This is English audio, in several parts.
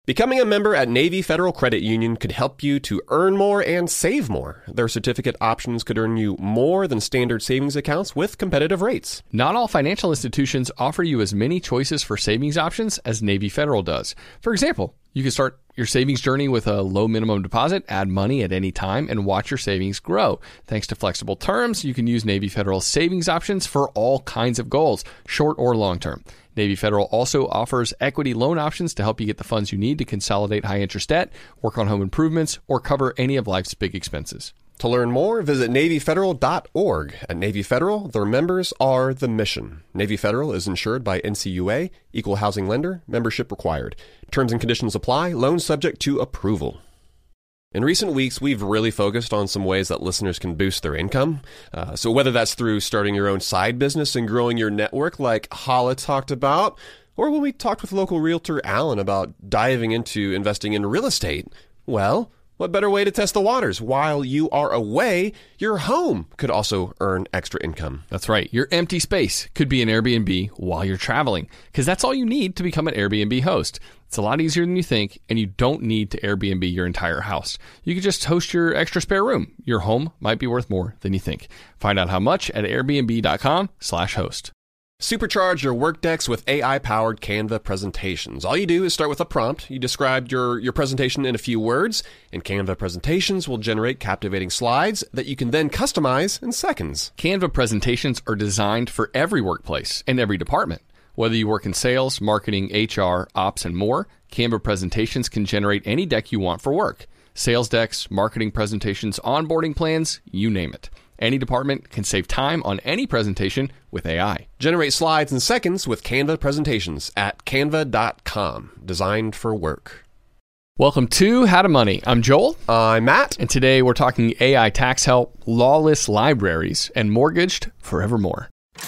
Becoming a member at Navy Federal Credit Union could help you to earn more and save more. Their certificate options could earn you more than standard savings accounts with competitive rates. Not all financial institutions offer you as many choices for savings options as Navy Federal does. For example, you can start your savings journey with a low minimum deposit, add money at any time, and watch your savings grow. Thanks to flexible terms, you can use Navy Federal's savings options for all kinds of goals, short or long term. Navy Federal also offers equity loan options to help you get the funds you need to consolidate high-interest debt, work on home improvements, or cover any of life's big expenses. To learn more, visit NavyFederal.org. At Navy Federal, their members are the mission. Navy Federal is insured by NCUA, Equal Housing Lender, membership required. Terms and conditions apply, loans subject to approval. In recent weeks, we've really focused on some ways that listeners can boost their income. So whether that's through starting your own side business and growing your network like Hala talked about, or when we talked with local realtor Alan about diving into investing in real estate, well, what better way to test the waters? While you are away, your home could also earn extra income. That's right. Your empty space could be an Airbnb while you're traveling, because that's all you need to become an Airbnb host. It's a lot easier than you think, and you don't need to Airbnb your entire house. You could just host your extra spare room. Your home might be worth more than you think. Find out how much at airbnb.com/host. Supercharge your work decks with AI-powered Canva presentations. All you do is start with a prompt. You describe your presentation in a few words, and Canva presentations will generate captivating slides that you can then customize in seconds. Canva presentations are designed for every workplace and every department. Whether you work in sales, marketing, HR, ops, and more, Canva presentations can generate any deck you want for work. Sales decks, marketing presentations, onboarding plans, you name it. Any department can save time on any presentation with AI. Generate slides in seconds with Canva presentations at canva.com. Designed for work. Welcome to How to Money. I'm Joel. I'm Matt. And today we're talking AI tax help, lawless libraries, and mortgaged forevermore.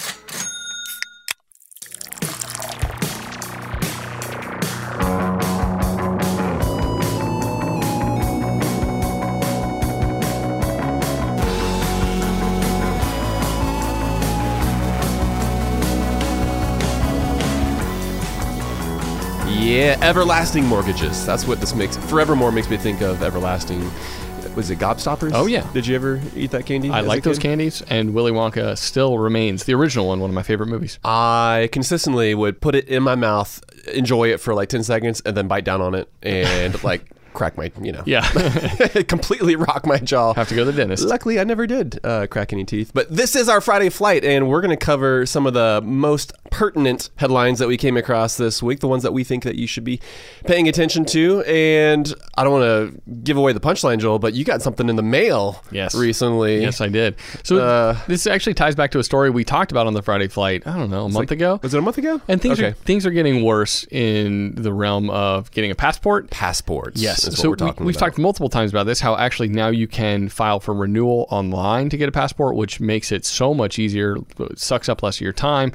Yeah, everlasting mortgages. That's what this makes. Forevermore makes me think of everlasting. Was it Gobstoppers? Oh, yeah. Did you ever eat that candy? I like those candies, and Willy Wonka still remains the original one of my favorite movies. I consistently would put it in my mouth, enjoy it for like 10 seconds, and then bite down on it and crack my, Yeah. completely rock my jaw. Have to go to the dentist. Luckily, I never did crack any teeth. But this is our Friday Flight, and we're going to cover some of the most pertinent headlines that we came across this week, the ones that we think that you should be paying attention to. And I don't want to give away the punchline, Joel, but you got something in the mail recently. Yes, I did. So this actually ties back to a story we talked about on the Friday Flight, I don't know, a month ago. Was it a month ago? And things are getting worse in the realm of getting a passport. Passports. Yes. So we've talked multiple times about this, how actually now you can file for renewal online to get a passport, which makes it so much easier, sucks up less of your time.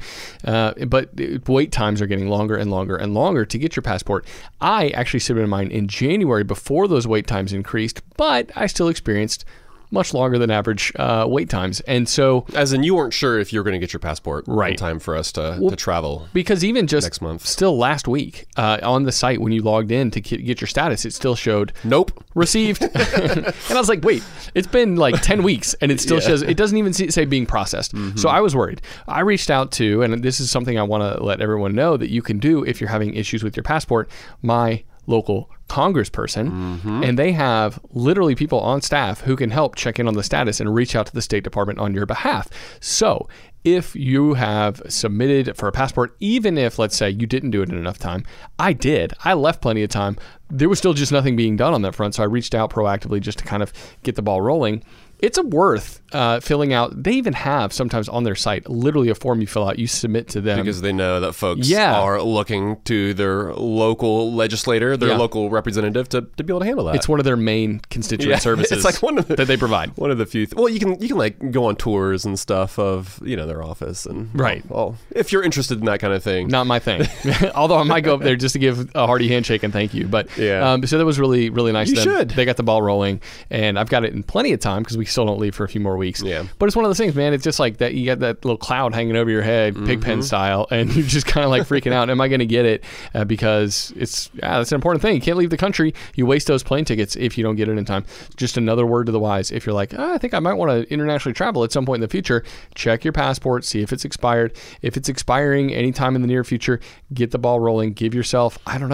But wait times are getting longer and longer and longer to get your passport. I actually submitted mine in January before those wait times increased, but I still experienced much longer than average wait times. And so... As in, you weren't sure if you were going to get your passport in time for us to travel. Because even just next month. Still last week, on the site, when you logged in to get your status, it still showed... Nope. Received. And I was like, wait, it's been like 10 weeks, and it still shows... It doesn't even say being processed. Mm-hmm. So I was worried. I reached out to, and this is something I want to let everyone know that you can do if you're having issues with your passport, my local congressperson, and they have literally people on staff who can help check in on the status and reach out to the State Department on your behalf. So if you have submitted for a passport, even if, let's say, you didn't do it in enough time, I did. I left plenty of time. There was still just nothing being done on that front, so I reached out proactively just to kind of get the ball rolling. It's worth filling out. They even have sometimes on their site literally a form you fill out, you submit to them. Because they know that folks are looking to their local legislator, their local representative to be able to handle that. It's one of their main constituent services it's like one of the, that they provide. One of the few. Well, you can like go on tours and stuff of their office and well, if you're interested in that kind of thing. Not my thing. Although I might go up there just to give a hearty handshake and thank you. But so that was really really nice. You should. They got the ball rolling, and I've got it in plenty of time because we still don't leave for a few more weeks. Yeah. But it's one of those things, man. It's just like that. You got that little cloud hanging over your head, Pigpen style, and you're just kind of like freaking out. Am I going to get it? Because that's an important thing. You can't leave the country. You waste those plane tickets if you don't get it in time. Just another word to the wise. If you're like, I think I might want to internationally travel at some point in the future, check your passport, see if it's expired. If it's expiring anytime in the near future, get the ball rolling. Give yourself,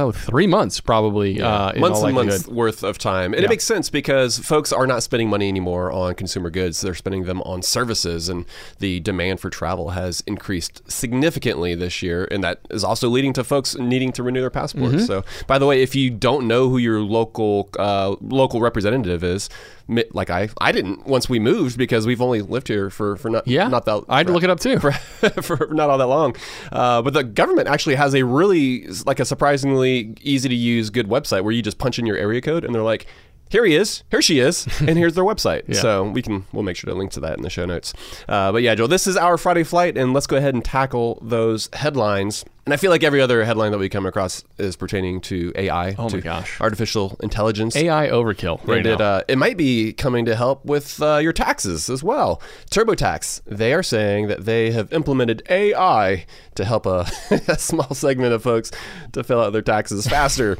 3 months probably. Months and months worth of time. And it makes sense because folks are not spending money anymore on consumer goods. They're spending them on services, and the demand for travel has increased significantly this year, and that is also leading to folks needing to renew their passports. So, by the way, if you don't know who your local representative is, like I didn't once we moved because we've only lived here for not that. I had to look it up too for not all that long. But the government actually has a really a surprisingly easy to use good website where you just punch in your area code and they're like, here he is, here she is, and here's their website. So we'll make sure to link to that in the show notes. But yeah, Joel, this is our Friday Flight, and let's go ahead and tackle those headlines. And I feel like every other headline that we come across is pertaining to AI, artificial intelligence. AI overkill right now. It might be coming to help with your taxes as well. TurboTax, they are saying that they have implemented AI to help a small segment of folks to fill out their taxes faster.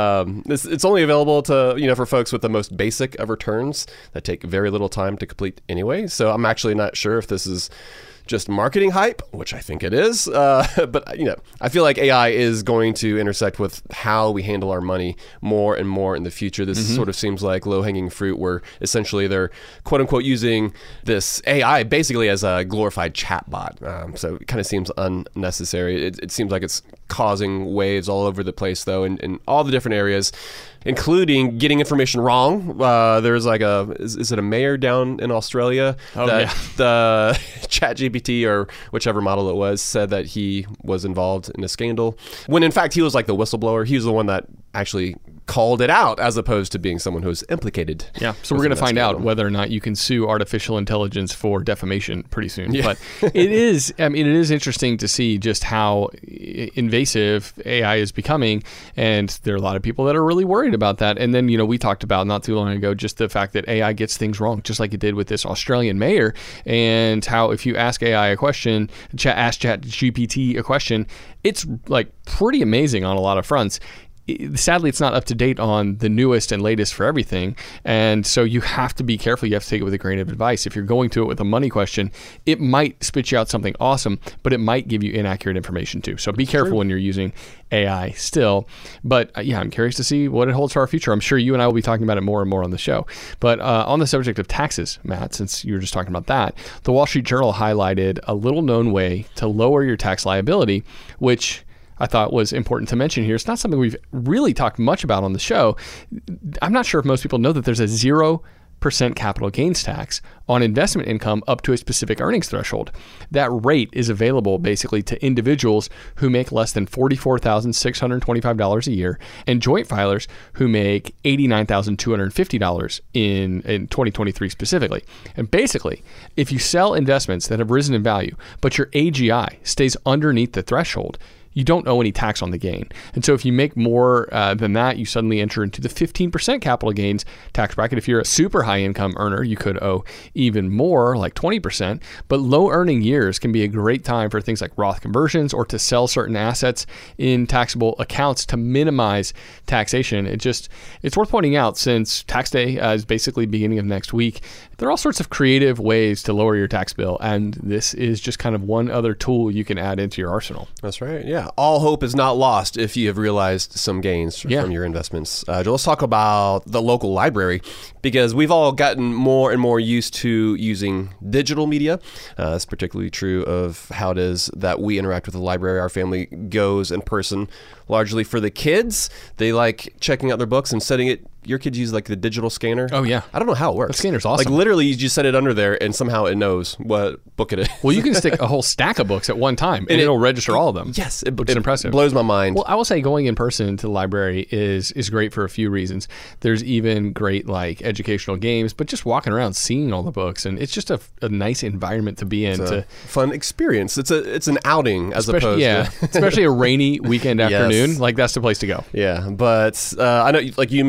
It's only available to for folks with the most basic of returns that take very little time to complete anyway. So I'm actually not sure if this is just marketing hype, which I think it is. But I feel like AI is going to intersect with how we handle our money more and more in the future. This sort of seems like low-hanging fruit where essentially they're quote-unquote using this AI basically as a glorified chatbot. So it kind of seems unnecessary. It seems like it's causing waves all over the place, though, in all the different areas, including getting information wrong. There's is it a mayor down in Australia the ChatGPT or whichever model it was said that he was involved in a scandal, when in fact he was like the whistleblower. He was the one that actually called it out as opposed to being someone who was implicated. Yeah, so we're going to find out whether or not you can sue artificial intelligence for defamation pretty soon. Yeah. But it is interesting to see just how invasive AI is becoming, and there are a lot of people that are really worried about that. And then, we talked about not too long ago just the fact that AI gets things wrong, just like it did with this Australian mayor, and how if you ask AI a question, ask ChatGPT a question, it's like pretty amazing on a lot of fronts. Sadly, it's not up to date on the newest and latest for everything. And so you have to be careful. You have to take it with a grain of advice. If you're going to it with a money question, it might spit you out something awesome, but it might give you inaccurate information too. So be careful when you're using AI still. But I'm curious to see what it holds for our future. I'm sure you and I will be talking about it more and more on the show. But on the subject of taxes, Matt, since you were just talking about that, the Wall Street Journal highlighted a little known way to lower your tax liability, which I thought was important to mention here. It's not something we've really talked much about on the show. I'm not sure if most people know that there's a 0% capital gains tax on investment income up to a specific earnings threshold. That rate is available basically to individuals who make less than $44,625 a year and joint filers who make $89,250 in 2023 specifically. And basically, if you sell investments that have risen in value, but your AGI stays underneath the threshold, you don't owe any tax on the gain. And so if you make more than that, you suddenly enter into the 15% capital gains tax bracket. If you're a super high income earner, you could owe even more, like 20%. But low earning years can be a great time for things like Roth conversions or to sell certain assets in taxable accounts to minimize taxation. It's worth pointing out, since tax day is basically beginning of next week, there are all sorts of creative ways to lower your tax bill. And this is just kind of one other tool you can add into your arsenal. That's right. Yeah. All hope is not lost if you have realized some gains from your investments. Joel, let's talk about the local library, because we've all gotten more and more used to using digital media. It's particularly true of how it is that we interact with the library. Our family goes in person largely for the kids. They like checking out their books and setting it. Your kids use like the digital scanner. Oh, yeah. I don't know how it works. The scanner's awesome. Like literally you just set it under there and somehow it knows what book it is. Well, you can stick a whole stack of books at one time and it'll register all of them. Yes. Which is impressive. Blows my mind. Well, I will say going in person to the library is great for a few reasons. There's even great like educational games, but just walking around seeing all the books, and it's just a nice environment to be in. It's a fun experience. It's an outing opposed to... especially a rainy weekend afternoon. Like that's the place to go. Yeah, but I know like you and me both,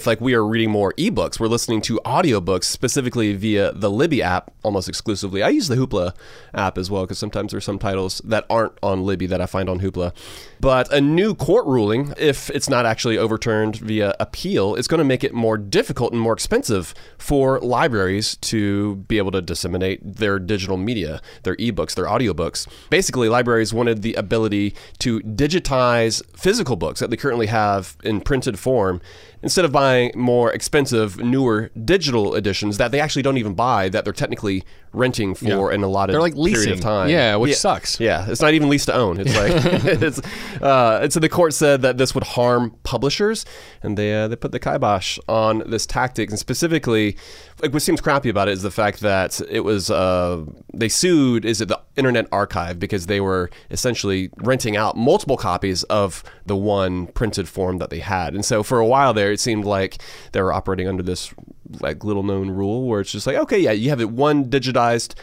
with like we are reading more ebooks. We're listening to audiobooks specifically via the Libby app almost exclusively. I use the Hoopla app as well because sometimes there's some titles that aren't on Libby that I find on Hoopla. But a new court ruling, if it's not actually overturned via appeal, is going to make it more difficult and more expensive for libraries to be able to disseminate their digital media, their ebooks, their audiobooks. Basically, libraries wanted the ability to digitize physical books that they currently have in printed form instead of buying more expensive, newer digital editions that they actually don't even buy, that they're technically renting for an allotted They're like leasing. period of time. Yeah, which sucks. Yeah, it's not even lease to own. It's like and so the court said that this would harm publishers, and they put the kibosh on this tactic. And specifically, like what seems crappy about it is the fact that it was they sued the Internet Archive because they were essentially renting out multiple copies of the one printed form that they had. And so for a while there, it seemed like they were operating under this like little known rule where it's just like, okay, yeah, you have one digitized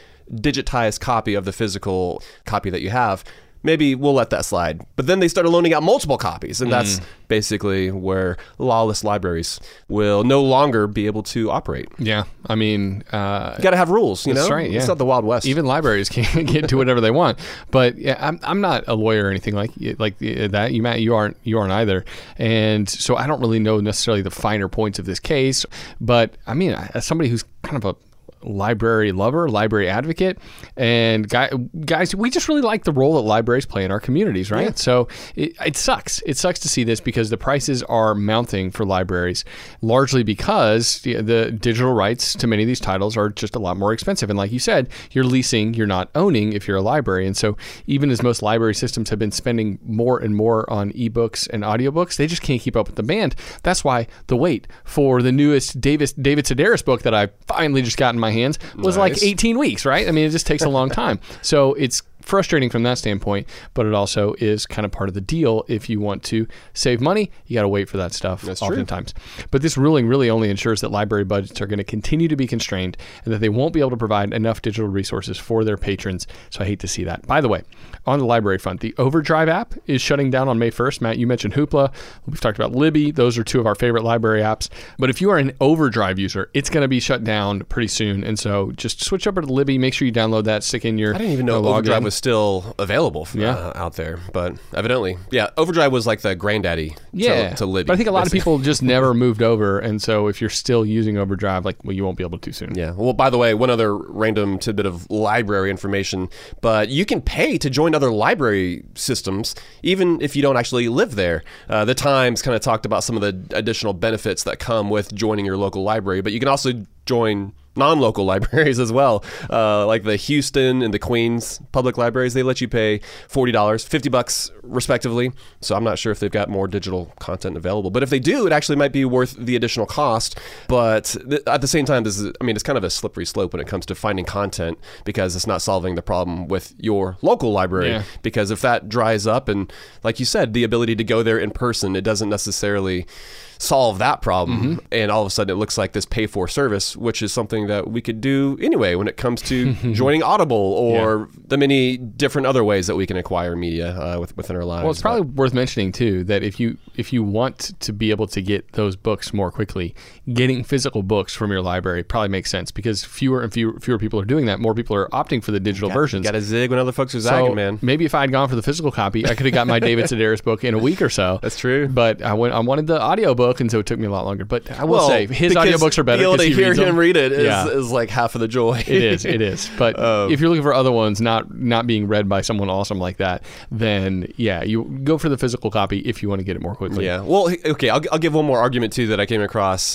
copy of the physical copy that you have. Maybe we'll let that slide. But then they started loaning out multiple copies, and that's basically where lawless libraries will no longer be able to operate. Yeah, I mean... you got to have rules, you know? That's right, yeah. It's not the Wild West. Even libraries can get to whatever they want. But yeah, I'm not a lawyer or anything like that. You, Matt, you aren't either. And so I don't really know necessarily the finer points of this case. But I mean, as somebody who's kind of a library lover, library advocate, and guys, we just really like the role that libraries play in our communities, right? Yeah. So it sucks. It sucks to see this because the prices are mounting for libraries, largely because the digital rights to many of these titles are just a lot more expensive. And like you said, you're leasing, you're not owning if you're a library. And so even as most library systems have been spending more and more on ebooks and audiobooks, they just can't keep up with the demand. That's why the wait for the newest David Sedaris book that I finally just got in my hands was like 18 weeks, right? I mean, it just takes a long time. So it's frustrating from that standpoint, but it also is kind of part of the deal. If you want to save money, you got to wait for that stuff. That's oftentimes. True. But this ruling really only ensures that library budgets are going to continue to be constrained and that they won't be able to provide enough digital resources for their patrons. So I hate to see that. By the way, on the library front, the Overdrive app is shutting down on May 1st. Matt, you mentioned Hoopla. We've talked about Libby. Those are two of our favorite library apps. But if you are an Overdrive user, it's going to be shut down pretty soon. And so just switch over to Libby. Make sure you download that, stick in your I didn't even know Overdrive was still available out there, but evidently, Overdrive was like the granddaddy to Libby. But I think a lot of people just never moved over, and so if you're still using Overdrive, you won't be able to soon. Yeah. Well, by the way, one other random tidbit of library information, but you can pay to join other library systems, even if you don't actually live there. The Times kind of talked about some of the additional benefits that come with joining your local library, but you can also join non-local libraries as well, like the Houston and the Queens public libraries. They let you pay $40, $50 respectively. So I'm not sure if they've got more digital content available, but if they do, it actually might be worth the additional cost. But at the same time, it's kind of a slippery slope when it comes to finding content, because it's not solving the problem with your local library. Yeah. Because if that dries up, and like you said, the ability to go there in person, it doesn't necessarily solve that problem. And all of a sudden it looks like this pay for service, which is something that we could do anyway when it comes to joining Audible or the many different other ways that we can acquire media within our lives. Well, it's probably worth mentioning too that if you want to be able to get those books more quickly, getting physical books from your library probably makes sense, because fewer and fewer people are doing that. More people are opting for the digital versions. Got to zig when other folks are zagging, man. Maybe if I had gone for the physical copy, I could have got my David Sedaris book in a week or so. That's true. But I wanted the audiobook, and so it took me a lot longer. But I will say his audiobooks are better. Be able to hear him read it is like half of the joy. It is. But if you're looking for other ones not being read by someone awesome like that, then you go for the physical copy if you want to get it more quickly. Yeah. Well, okay, I'll give one more argument too that I came across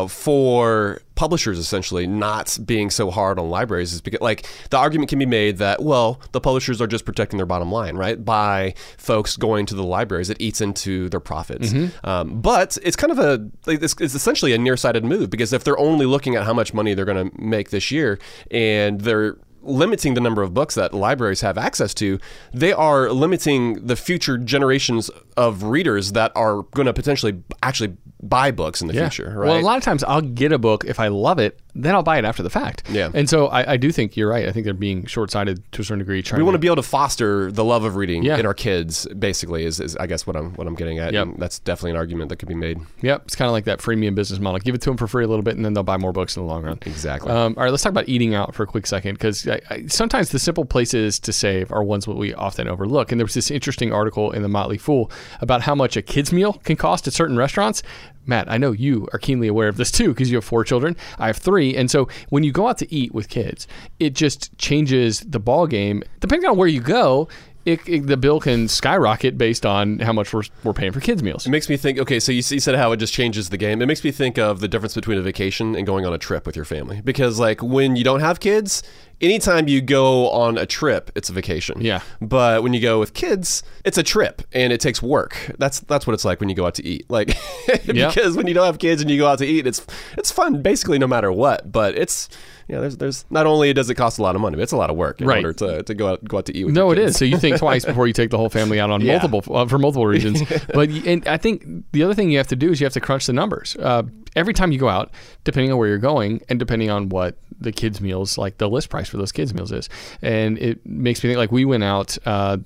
for publishers essentially not being so hard on libraries, is because the argument can be made that, well, the publishers are just protecting their bottom line, right? By folks going to the libraries, it eats into their profits. But it's kind of it's essentially a nearsighted move, because if they're only looking at how much money they're going to make this year, and they're limiting the number of books that libraries have access to, they are limiting the future generations of readers that are going to potentially actually buy books in the future, right? Well, a lot of times I'll get a book if I love it. then I'll buy it after the fact. Yeah. And so I do think you're right. I think they're being short-sighted to a certain degree. We want to be able to foster the love of reading Yeah. in our kids, basically, is I guess what I'm getting at. Yep. And that's definitely an argument that could be made. Yep. It's kind of like that freemium business model. Give it to them for free a little bit, and then they'll buy more books in the long run. Exactly. All right, let's talk about eating out for a quick second, because sometimes the simple places to save are ones that we often overlook. And there was this interesting article in the Motley Fool about how much a kid's meal can cost at certain restaurants. Matt, I know you are keenly aware of this too, because you have 4 children. I have 3. And so when you go out to eat with kids, it just changes the ball game. Depending on where you go, the bill can skyrocket based on how much we're paying for kids' meals. It makes me think, okay, so you said how it just changes the game. It makes me think of the difference between a vacation and going on a trip with your family. Because like when you don't have kids, anytime you go on a trip, it's a vacation. Yeah. But when you go with kids, it's a trip and it takes work. That's what it's like when you go out to eat. Like because when you don't have kids and you go out to eat, it's fun basically no matter what. But it's there's not only does it cost a lot of money, but it's a lot of work in order to go out to eat with No, your it kids. is. So you think twice before you take the whole family out on for multiple reasons. And I think the other thing you have to do is you have to crunch the numbers. Every time you go out, depending on where you're going and depending on what the kids' meals, like the list price for those kids' meals is. And it makes me think, like we went out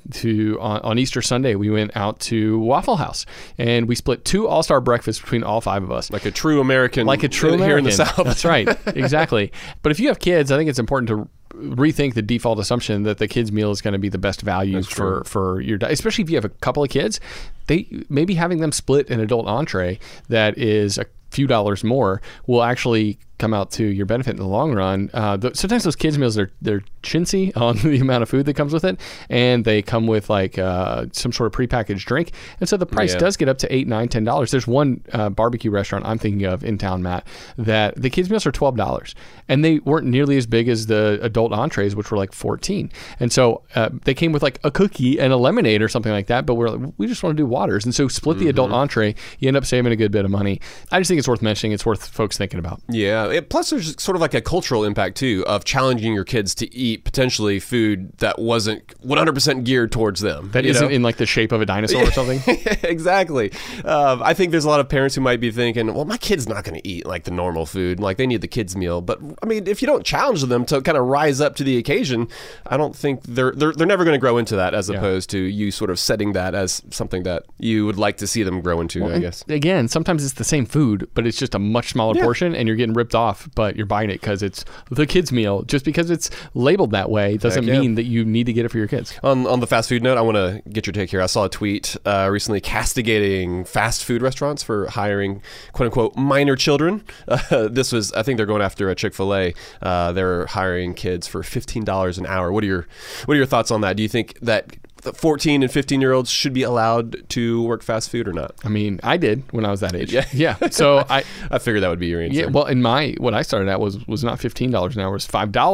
on Easter Sunday, we went out to Waffle House and we split 2 all-star breakfasts between all 5 of us. Like a true American. Here in the South. That's right. Exactly. But if you have kids, I think it's important to rethink the default assumption that the kids' meal is going to be the best value for your diet, especially if you have a couple of kids. Maybe having them split an adult entree that is a few dollars more will actually come out to your benefit in the long run. Sometimes those kids' meals, they're chintzy on the amount of food that comes with it, and they come with like some sort of prepackaged drink, and so the price does get up to $8, $9, $10. There's one barbecue restaurant I'm thinking of in town, Matt, that the kids' meals are $12, and they weren't nearly as big as the adult entrees, which were like $14. And so they came with like a cookie and a lemonade or something like that, but we just want to do waters, and so split the adult entree. You end up saving a good bit of money. I just think it's worth mentioning. It's worth folks thinking about. Yeah. Plus, there's sort of like a cultural impact, too, of challenging your kids to eat potentially food that wasn't 100% geared towards them. That isn't in like the shape of a dinosaur or something? Exactly. I think there's a lot of parents who might be thinking, well, my kid's not going to eat like the normal food. Like they need the kids' meal. But, I mean, if you don't challenge them to kind of rise up to the occasion, I don't think they're never going to grow into that, as opposed to you sort of setting that as something that you would like to see them grow into, I guess. Again, sometimes it's the same food, but it's just a much smaller portion, and you're getting ripped off, but you're buying it because it's the kids' meal. Just because it's labeled that way doesn't mean that you need to get it for your kids. On the fast food note, I want to get your take here. I saw a tweet recently castigating fast food restaurants for hiring quote unquote minor children. This was, I think they're going after a Chick-fil-A. They're hiring kids for $15 an hour. What are your thoughts on that? Do you think that 14 and 15-year-olds should be allowed to work fast food or not? I mean, I did when I was that age. Yeah. So I figured that would be your answer. Yeah. Well, what I started at was not $15 an hour. It was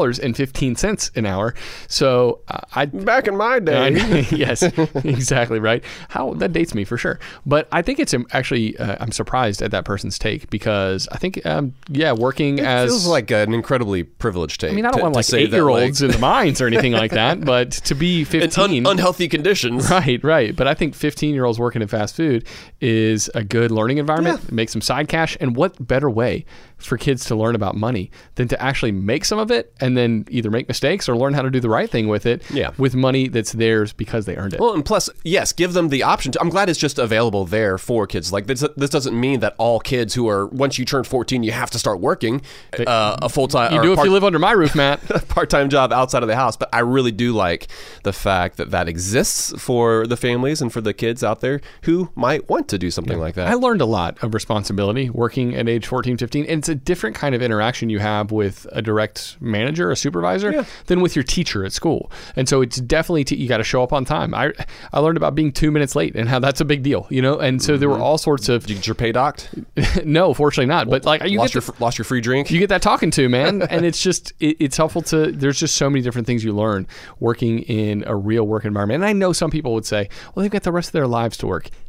$5.15 an hour. So back in my day. Yes, exactly right. That dates me for sure. But I think it's actually I'm surprised at that person's take, because I think working as feels like an incredibly privileged take. I mean, I don't want like 8-year-olds in the mines or anything like that, but to be 15, unhealthy conditions. Right. But I think 15-year-olds working in fast food is a good learning environment. Make some side cash. And what better way for kids to learn about money than to actually make some of it and then either make mistakes or learn how to do the right thing with it with money that's theirs because they earned it. Well, and plus, yes, give them the option. I'm glad it's just available there for kids. Like this doesn't mean that all kids who are, once you turn 14, you have to start working a full-time. You do if you live under my roof, Matt. Part-time job outside of the house. But I really do like the fact that exists for the families and for the kids out there who might want to do something like that. I learned a lot of responsibility working at age 14, 15, and it's a different kind of interaction you have with a direct manager, a supervisor, than with your teacher at school. And so it's definitely, you got to show up on time. I learned about being 2 minutes late and how that's a big deal, and so there were all sorts of... Did you get your pay docked? No, fortunately not. But like lost your free drink? You get that talking to, man. And it's just, it's helpful to, there's just so many different things you learn working in a real work environment. And I know some people would say, well, they've got the rest of their lives to work.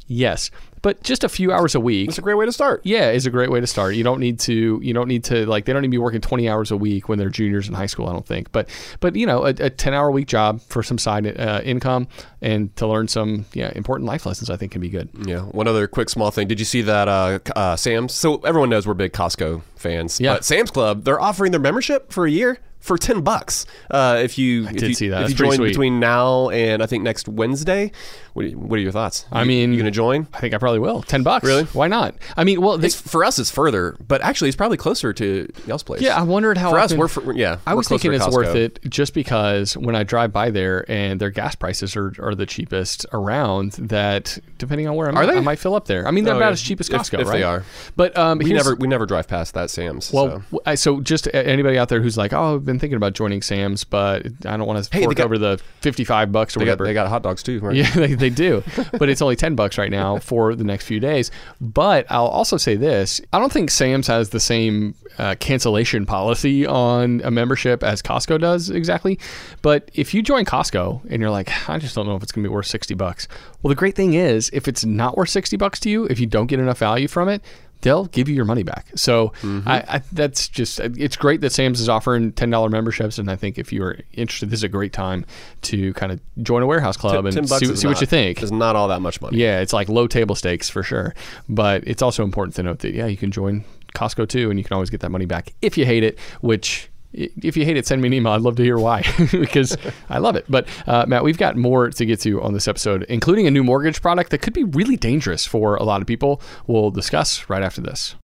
Yes, but just a few hours a week. It's a great way to start. Yeah, is a great way to start. You don't need to like, they don't need to be working 20 hours a week when they're juniors in high school, I don't think. But a 10-hour a week job for some side income and to learn some important life lessons, I think can be good. Yeah. One other quick small thing. Did you see that Sam's? So everyone knows we're big Costco fans. Yeah. But Sam's Club, they're offering their membership for a year for $10. If you see that. If you join between now and I think next Wednesday, what are your thoughts? I mean, you going to join? I think I probably will. $10. Really? Why not? I mean, well, for us it's further, but actually it's probably closer to y'all's place. Yeah, I wondered how for often, us. I was thinking it's Costco. worth it just because when I drive by there and their gas prices are the cheapest around. That depending on where I'm at, I might fill up there. I mean, they're about as cheap as Costco, if right? they are. But we never drive past that Sam's. Well, so just anybody out there who's like, oh, I've been thinking about joining Sam's, but I don't want to fork over the $55 or whatever. They got hot dogs too, right? Yeah, they do. But it's only $10 right now for the next few days. But I'll also say this. I don't think Sam's has the same cancellation policy on a membership as Costco does exactly. But if you join Costco and you're like, I just don't know if it's going to be worth $60. Well, the great thing is if it's not worth $60 to you, if you don't get enough value from it, they'll give you your money back. So that's just, it's great that Sam's is offering $10 memberships. And I think if you're interested, this is a great time to kind of join a warehouse club and see what you think. It's not all that much money. Yeah, it's like low table stakes for sure. But it's also important to note that, you can join Costco too, and you can always get that money back if you hate it, which... If you hate it, send me an email. I'd love to hear why, because I love it. But Matt, we've got more to get to on this episode, including a new mortgage product that could be really dangerous for a lot of people. We'll discuss right after this.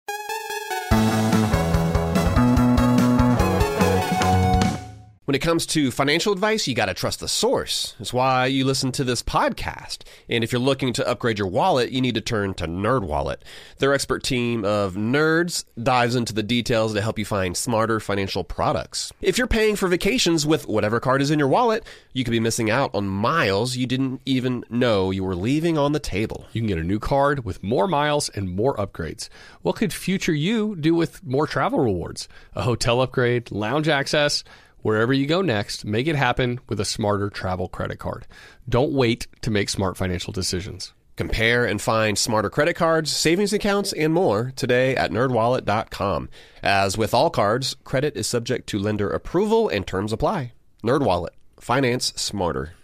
When it comes to financial advice, you got to trust the source. That's why you listen to this podcast. And if you're looking to upgrade your wallet, you need to turn to NerdWallet. Their expert team of nerds dives into the details to help you find smarter financial products. If you're paying for vacations with whatever card is in your wallet, you could be missing out on miles you didn't even know you were leaving on the table. You can get a new card with more miles and more upgrades. What could future you do with more travel rewards? A hotel upgrade, lounge access... Wherever you go next, make it happen with a smarter travel credit card. Don't wait to make smart financial decisions. Compare and find smarter credit cards, savings accounts, and more today at nerdwallet.com. As with all cards, credit is subject to lender approval and terms apply. NerdWallet. Finance smarter.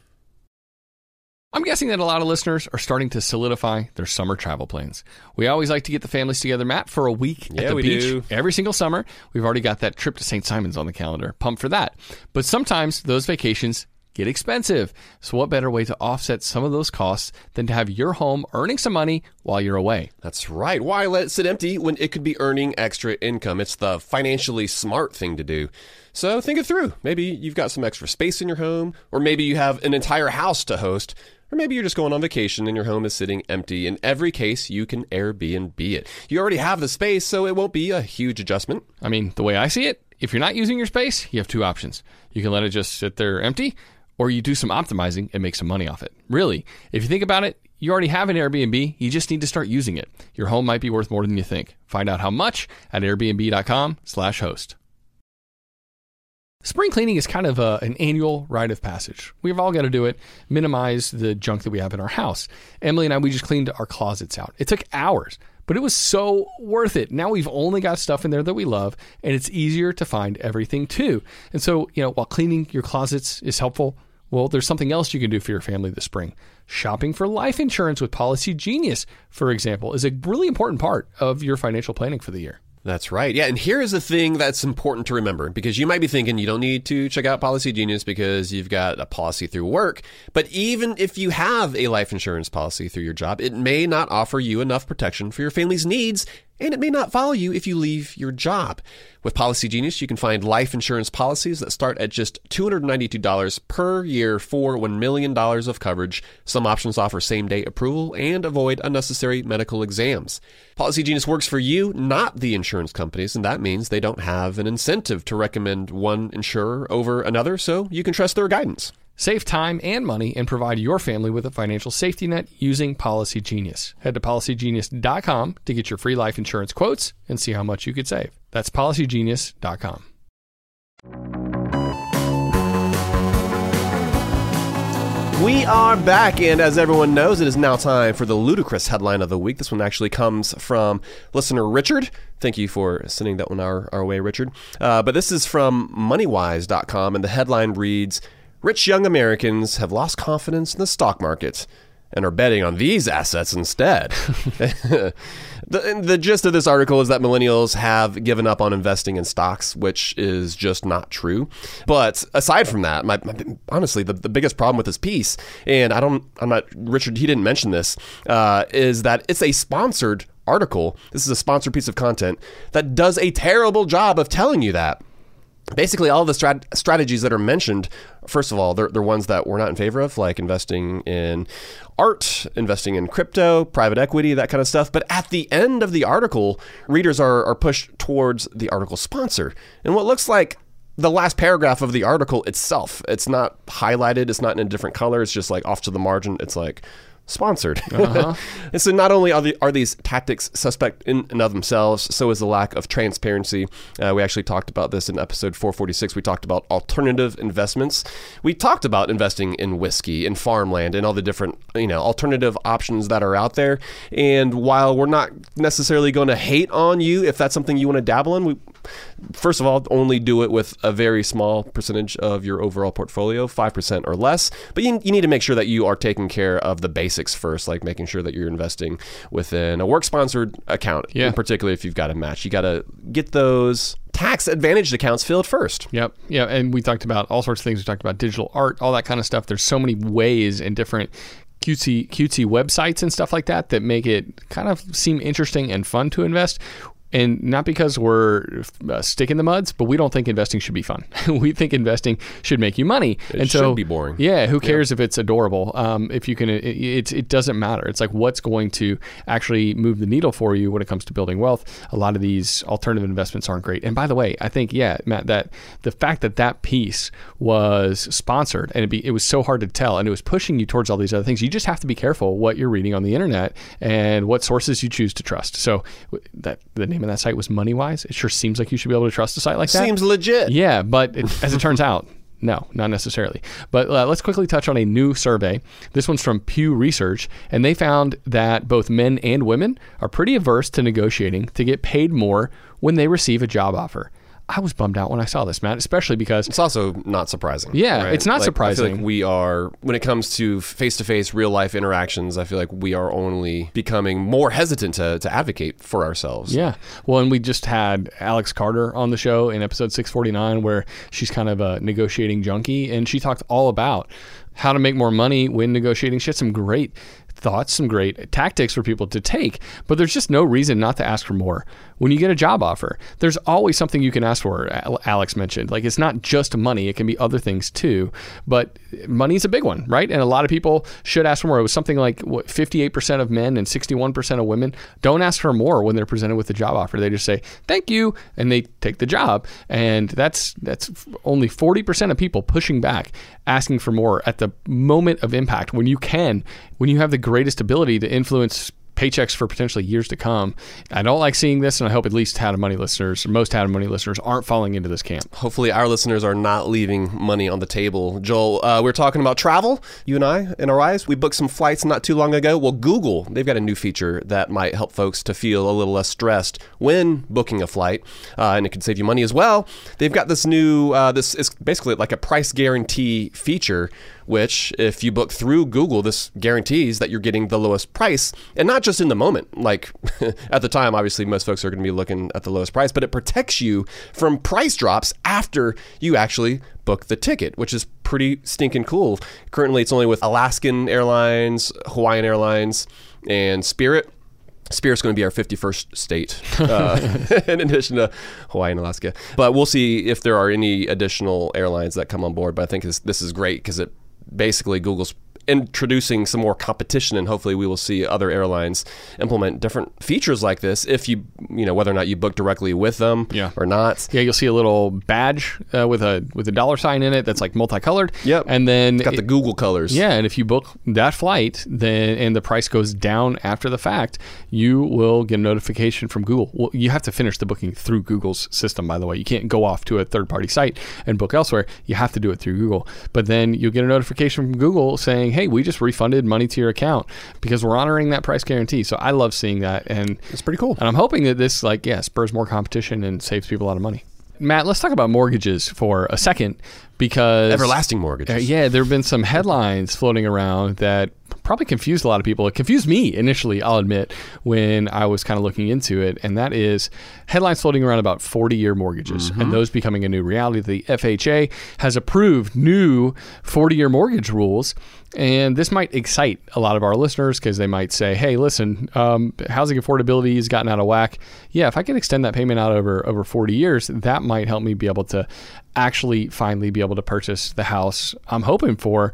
I'm guessing that a lot of listeners are starting to solidify their summer travel plans. We always like to get the families together, Matt, for a week at the beach every single summer. We've already got that trip to St. Simon's on the calendar. Pumped for that. But sometimes those vacations get expensive. So what better way to offset some of those costs than to have your home earning some money while you're away? That's right. Why let it sit empty when it could be earning extra income? It's the financially smart thing to do. So think it through. Maybe you've got some extra space in your home, or maybe you have an entire house to host. Or maybe you're just going on vacation and your home is sitting empty. In every case, you can Airbnb it. You already have the space, so it won't be a huge adjustment. I mean, the way I see it, if you're not using your space, you have two options. You can let it just sit there empty, or you do some optimizing and make some money off it. Really, if you think about it, you already have an Airbnb. You just need to start using it. Your home might be worth more than you think. Find out how much at airbnb.com/host. Spring cleaning is kind of an annual rite of passage. We've all got to do it, minimize the junk that we have in our house. Emily and I, we just cleaned our closets out. It took hours, but it was so worth it. Now we've only got stuff in there that we love, and it's easier to find everything too. And so, while cleaning your closets is helpful, well, there's something else you can do for your family this spring. Shopping for life insurance with Policy Genius, for example, is a really important part of your financial planning for the year. That's right. Yeah, and here is the thing that's important to remember, because you might be thinking you don't need to check out Policy Genius because you've got a policy through work. But even if you have a life insurance policy through your job, it may not offer you enough protection for your family's needs, and it may not follow you if you leave your job. With Policy Genius, you can find life insurance policies that start at just $292 per year for $1 million of coverage. Some options offer same-day approval and avoid unnecessary medical exams. Policy Genius works for you, not the insurance companies, and that means they don't have an incentive to recommend one insurer over another, so you can trust their guidance. Save time and money and provide your family with a financial safety net using Policy Genius. Head to policygenius.com to get your free life insurance quotes and see how much you could save. That's policygenius.com. We are back, and as everyone knows, it is now time for the ludicrous headline of the week. This one actually comes from listener Richard. Thank you for sending that one our way, Richard. But this is from MoneyWise.com, and the headline reads, "Rich young Americans have lost confidence in the stock market and are betting on these assets instead." The gist of this article is that millennials have given up on investing in stocks, which is just not true. But aside from that, honestly, the biggest problem with this piece, and Richard, he didn't mention this, is that it's a sponsored article. This is a sponsored piece of content that does a terrible job of telling you that. Basically, all the strategies that are mentioned, first of all, they're ones that we're not in favor of, like investing in art, investing in crypto, private equity, that kind of stuff. But at the end of the article, readers are pushed towards the article sponsor. And what looks like the last paragraph of the article itself, it's not highlighted, it's not in a different color, it's just like off to the margin, it's like sponsored. And so not only are these tactics suspect in and of themselves, so is the lack of transparency. We actually talked about this in episode 446. We talked about alternative investments. We talked about investing in whiskey, in farmland, and all the different alternative options that are out there. And while we're not necessarily going to hate on you if that's something you want to dabble in, we first of all only do it with a very small percentage of your overall portfolio, 5% or less. But you need to make sure that you are taking care of the basics first, like making sure that you're investing within a work-sponsored account. Yeah. In particular, if you've got a match, you got to get those tax-advantaged accounts filled first. Yep. Yeah, and we talked about all sorts of things. We talked about digital art, all that kind of stuff. There's so many ways and different cutesy websites and stuff like that make it kind of seem interesting and fun to invest. And not because we're stick in the muds, but we don't think investing should be fun. We think investing should make you money. It should be boring. Yeah, who cares if it's adorable? If you can, it doesn't matter. It's like what's going to actually move the needle for you when it comes to building wealth. A lot of these alternative investments aren't great. And by the way, I think, Matt, that the fact that piece was sponsored and it was so hard to tell and it was pushing you towards all these other things, you just have to be careful what you're reading on the internet and what sources you choose to trust. So the name of that site was MoneyWise. It sure seems like you should be able to trust a site like that. Seems legit. Yeah, but as it turns out, no, not necessarily. But let's quickly touch on a new survey. This one's from Pew Research, and they found that both men and women are pretty averse to negotiating to get paid more when they receive a job offer. I was bummed out when I saw this, Matt, especially because... It's also not surprising. Yeah, right? It's not surprising. I feel like we are, when it comes to face-to-face, real-life interactions, I feel like we are only becoming more hesitant to advocate for ourselves. Yeah. Well, and we just had Alex Carter on the show in episode 649, where she's kind of a negotiating junkie, and she talked all about how to make more money when negotiating. She had some great thoughts, some great tactics for people to take, but there's just no reason not to ask for more. When you get a job offer, there's always something you can ask for, Alex mentioned. Like, it's not just money, it can be other things too, but money's a big one, right? And a lot of people should ask for more. It was something like 58% of men and 61% of women don't ask for more when they're presented with a job offer. They just say, thank you, and they take the job. And that's only 40% of people pushing back, asking for more at the moment of impact, when you have the greatest ability to influence paychecks for potentially years to come. I don't like seeing this, and I hope at least most How to Money listeners aren't falling into this camp. Hopefully our listeners are not leaving money on the table. Joel, we're talking about travel, you and I, in our eyes. We booked some flights not too long ago. Well, Google, they've got a new feature that might help folks to feel a little less stressed when booking a flight, and it can save you money as well. They've got this new, this is basically like a price guarantee feature, which if you book through Google, this guarantees that you're getting the lowest price, and not just in the moment. Like at the time, obviously most folks are going to be looking at the lowest price, but it protects you from price drops after you actually book the ticket, which is pretty stinking cool. Currently, it's only with Alaskan Airlines, Hawaiian Airlines, and Spirit. Spirit's going to be our 51st state, in addition to Hawaii and Alaska. But we'll see if there are any additional airlines that come on board. But I think this is great because it basically Google's introducing some more competition, and hopefully we will see other airlines implement different features like this if you know, whether or not you book directly with them or not. Yeah, you'll see a little badge with a dollar sign in it that's like multicolored. Yep. And then It's got the Google colors. Yeah, and if you book that flight then and the price goes down after the fact, you will get a notification from Google. Well, you have to finish the booking through Google's system, by the way. You can't go off to a third-party site and book elsewhere. You have to do it through Google. But then you'll get a notification from Google saying, hey, we just refunded money to your account because we're honoring that price guarantee. So I love seeing that. And it's pretty cool. And I'm hoping that this spurs more competition and saves people a lot of money. Matt, let's talk about mortgages for a second, because everlasting mortgages. There have been some headlines floating around that probably confused a lot of people. It confused me initially, I'll admit, when I was kind of looking into it, and that is headlines floating around about 40-year mortgages and those becoming a new reality. The FHA has approved new 40-year mortgage rules, and this might excite a lot of our listeners because they might say, hey, listen, housing affordability has gotten out of whack. Yeah, if I can extend that payment out over 40 years, that might help me be able to actually finally be able to purchase the house I'm hoping for.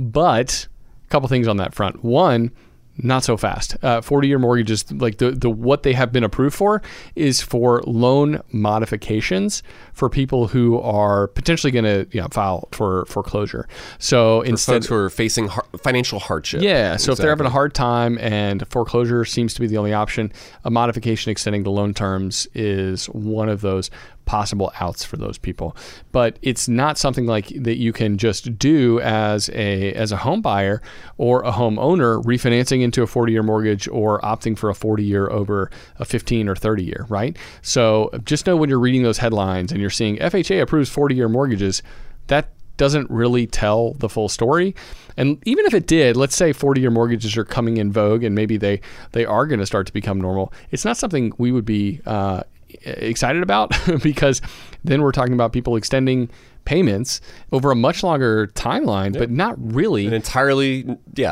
But a couple things on that front. One, not so fast. 40-year mortgages, like the what they have been approved for is for loan modifications for people who are potentially going to file for foreclosure. So instead, folks who are facing financial hardship. Yeah. So if they're having a hard time and foreclosure seems to be the only option, a modification extending the loan terms is one of those possible outs for those people. But it's not something like that you can just do as a home buyer or a home owner refinancing into a 40-year mortgage or opting for a 40-year over a 15 or 30-year, right? So just know when you're reading those headlines and you're seeing FHA approves 40-year mortgages, that doesn't really tell the full story. And even if it did, let's say 40-year mortgages are coming in vogue and maybe they are going to start to become normal, it's not something we would be excited about because then we're talking about people extending payments over a much longer timeline, but not really not really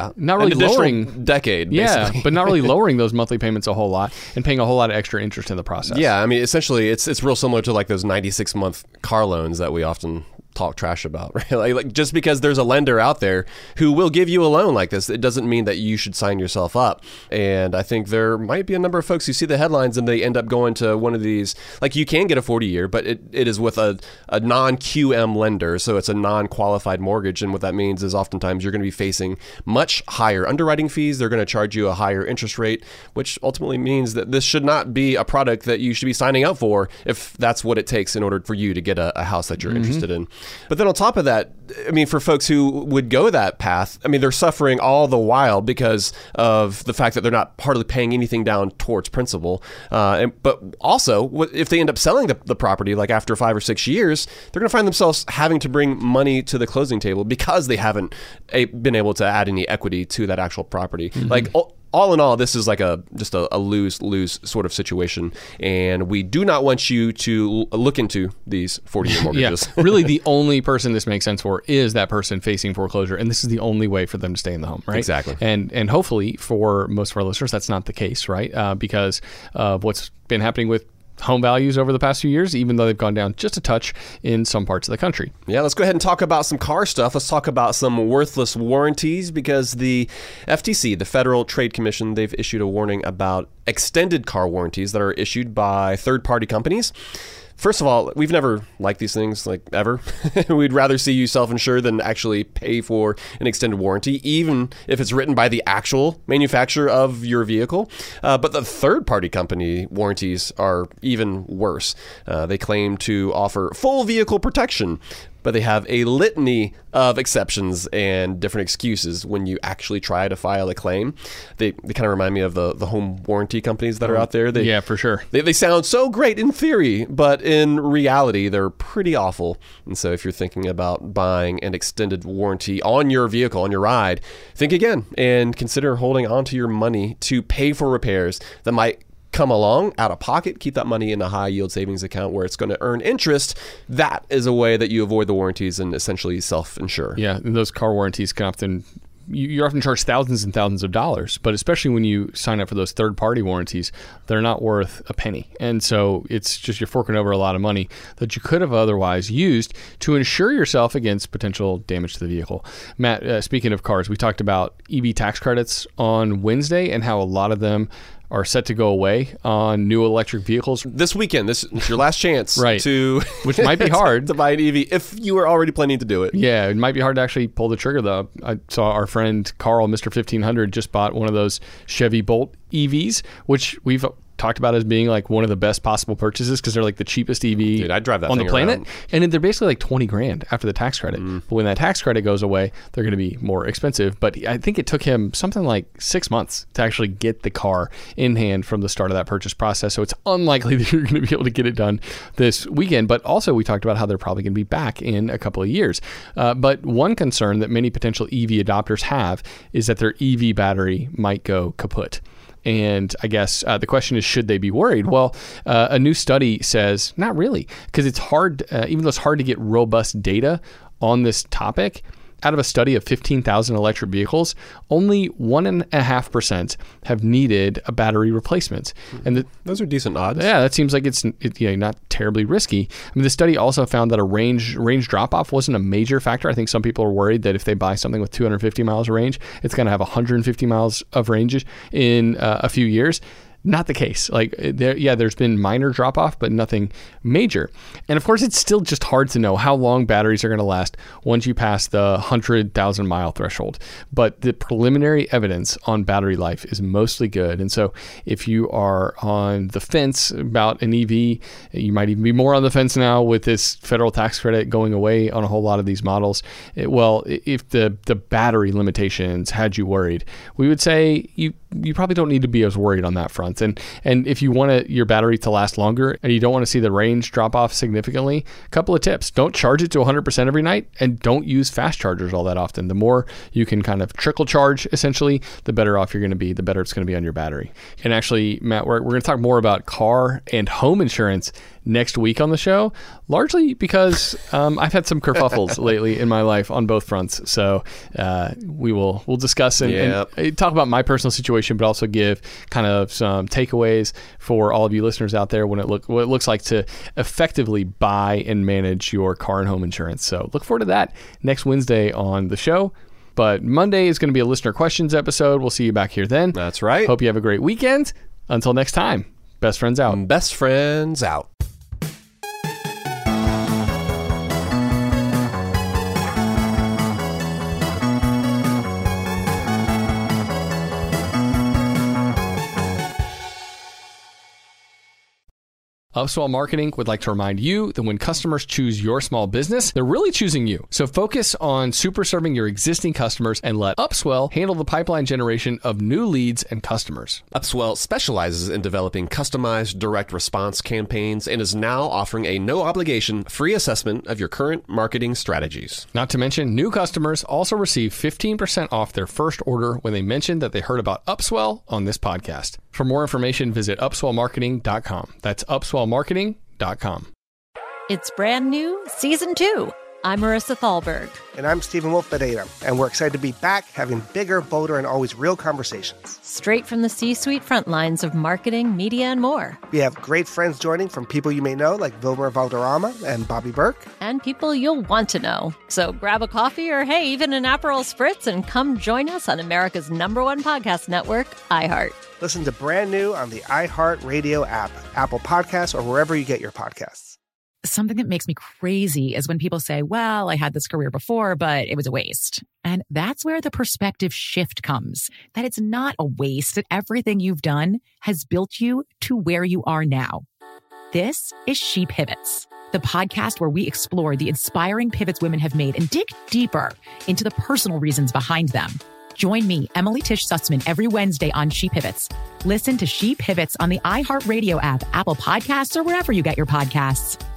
lowering decade, basically. but not really lowering those monthly payments a whole lot and paying a whole lot of extra interest in the process. Yeah, I mean, essentially, it's real similar to like those 96-month car loans that we often talk trash about, right? Like just because there's a lender out there who will give you a loan like this, it doesn't mean that you should sign yourself up. And I think there might be a number of folks who see the headlines and they end up going to one of these, like you can get a 40-year, but it is with a non-QM lender, so it's a non-qualified mortgage. And what that means is oftentimes you're going to be facing much higher underwriting fees. They're going to charge you a higher interest rate, which ultimately means that this should not be a product that you should be signing up for if that's what it takes in order for you to get a house that you're interested in. But then on top of that, I mean, for folks who would go that path, I mean, they're suffering all the while because of the fact that they're not hardly paying anything down towards principal. But also, if they end up selling the property, like after 5 or 6 years, they're going to find themselves having to bring money to the closing table because they haven't been able to add any equity to that actual property. Like, all in all, this is like just a lose-lose sort of situation, and we do not want you to look into these 40-year mortgages. Really, the only person this makes sense for is that person facing foreclosure, and this is the only way for them to stay in the home, right? Exactly. And hopefully, for most of our listeners, that's not the case, right? Because of what's been happening with home values over the past few years, even though they've gone down just a touch in some parts of the country. Yeah, let's go ahead and talk about some car stuff. Let's talk about some worthless warranties because the FTC, the Federal Trade Commission, they've issued a warning about extended car warranties that are issued by third-party companies. First of all, we've never liked these things, like, ever. We'd rather see you self-insure than actually pay for an extended warranty, even if it's written by the actual manufacturer of your vehicle. But the third-party company warranties are even worse. They claim to offer full vehicle protection, but they have a litany of exceptions and different excuses when you actually try to file a claim. They kind of remind me of the home warranty companies that are out there. Yeah, for sure. They sound so great in theory, but in reality, they're pretty awful. And so if you're thinking about buying an extended warranty on your vehicle, on your ride, think again and consider holding on to your money to pay for repairs that might come along out of pocket. Keep that money in a high yield savings account where it's going to earn interest. That is a way that you avoid the warranties and essentially self-insure. Yeah, and those car warranties can often you're often charged thousands and thousands of dollars, but especially when you sign up for those third-party warranties, they're not worth a penny. And so it's just you're forking over a lot of money that you could have otherwise used to insure yourself against potential damage to the vehicle. Matt, speaking of cars, we talked about EV tax credits on Wednesday and how a lot of them are set to go away on new electric vehicles. This weekend, this is your last chance right. to... Which might be hard. to buy an EV if you were already planning to do it. Yeah, it might be hard to actually pull the trigger, though. I saw our friend Carl, Mr. 1500, just bought one of those Chevy Bolt EVs, which we've talked about as being like one of the best possible purchases because they're like the cheapest EV Dude, I'd drive that on the planet. Around. And they're basically like $20,000 after the tax credit. But when that tax credit goes away, they're going to be more expensive. But I think it took him something like 6 months to actually get the car in hand from the start of that purchase process. So it's unlikely that you're going to be able to get it done this weekend. But also we talked about how they're probably going to be back in a couple of years. But one concern that many potential EV adopters have is that their EV battery might go kaput. And I guess the question is, should they be worried? Well, a new study says not really, because it's hard, even though it's hard to get robust data on this topic. Out of a study of 15,000 electric vehicles, only 1.5% have needed a battery replacement. And those are decent odds. Yeah, that seems like it's not terribly risky. I mean, the study also found that a range drop-off wasn't a major factor. I think some people are worried that if they buy something with 250 miles of range, it's going to have 150 miles of range in a few years. Not the case. Like, there's been minor drop-off, but nothing major. And of course, it's still just hard to know how long batteries are going to last once you pass the 100,000 mile threshold. But the preliminary evidence on battery life is mostly good. And so if you are on the fence about an EV, you might even be more on the fence now with this federal tax credit going away on a whole lot of these models. If the battery limitations had you worried, we would say you probably don't need to be as worried on that front. And if you want your battery to last longer and you don't want to see the range drop off significantly, a couple of tips. Don't charge it to 100% every night, and don't use fast chargers all that often. The more you can kind of trickle charge, essentially, the better off you're going to be, the better it's going to be on your battery. And actually, Matt, we're going to talk more about car and home insurance next week on the show, largely because I've had some kerfuffles lately in my life on both fronts. So we'll discuss and talk about my personal situation, but also give kind of some takeaways for all of you listeners out there what it looks like to effectively buy and manage your car and home insurance. So look forward to that next Wednesday on the show. But Monday is going to be a listener questions episode. We'll see you back here then. That's right. Hope you have a great weekend. Until next time, best friends out. Best friends out. Upswell Marketing would like to remind you that when customers choose your small business, they're really choosing you. So focus on super serving your existing customers and let Upswell handle the pipeline generation of new leads and customers. Upswell specializes in developing customized direct response campaigns and is now offering a no-obligation free assessment of your current marketing strategies. Not to mention, new customers also receive 15% off their first order when they mention that they heard about Upswell on this podcast. For more information, visit upswellmarketing.com. That's upswellmarketing.com. It's brand new, Season 2. I'm Marissa Thalberg. And I'm Stephen Wolf-Bedeta, and we're excited to be back having bigger, bolder, and always real conversations. Straight from the C-suite front lines of marketing, media, and more. We have great friends joining from people you may know, like Wilmer Valderrama and Bobby Burke. And people you'll want to know. So grab a coffee or, hey, even an Aperol Spritz and come join us on America's #1 podcast network, iHeart. Listen to Brand New on the iHeart Radio app, Apple Podcasts, or wherever you get your podcasts. Something that makes me crazy is when people say, well, I had this career before, but it was a waste. And that's where the perspective shift comes, that it's not a waste, that everything you've done has built you to where you are now. This is She Pivots, the podcast where we explore the inspiring pivots women have made and dig deeper into the personal reasons behind them. Join me, Emily Tish Sussman, every Wednesday on She Pivots. Listen to She Pivots on the iHeartRadio app, Apple Podcasts, or wherever you get your podcasts.